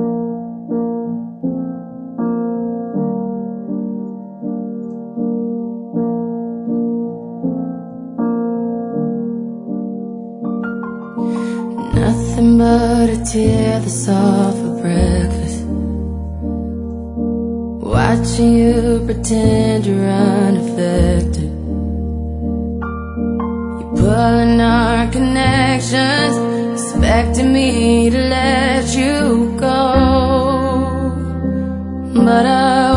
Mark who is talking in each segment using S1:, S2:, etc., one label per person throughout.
S1: Nothing but a tear that's all for breakfast. Watching you pretend you're unaffected. You're pulling our connections, expecting me to let you go, but I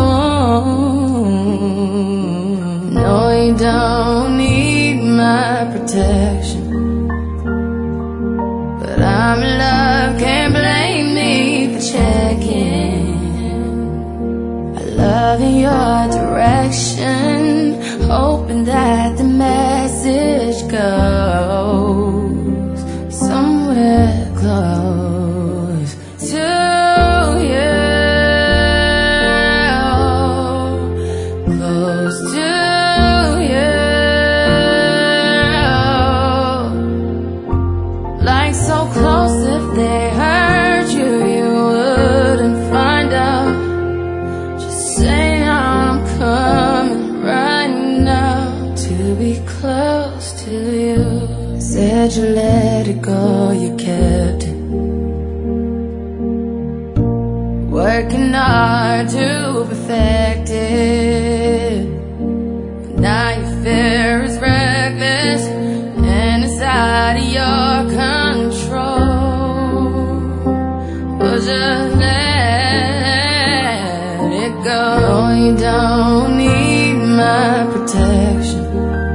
S1: won't. No, you don't need my protection, but I'm in love, can't blame me for checking. I love in your direction, hoping that the message goes somewhere close to you, close to you, like so close. If they hurt you, you wouldn't find out. Just say I'm coming right now to be close to you. Said you let it go, you kept it. Working hard to perfect it. Now your fear is reckless and it's out of your control. But just let it go. No, you don't need my protection,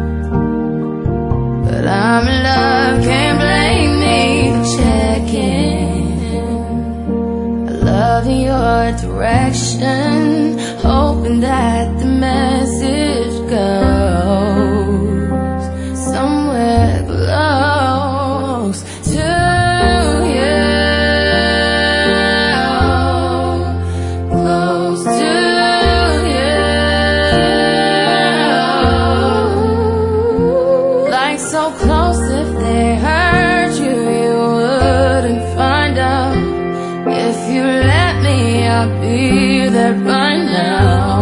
S1: but I'm in love, can't blame me for checking. I love in your direction, hoping that the message goes somewhere close to you, close to you, like so close. If they hurt you, you wouldn't find out. If you let me, I'll be there by now.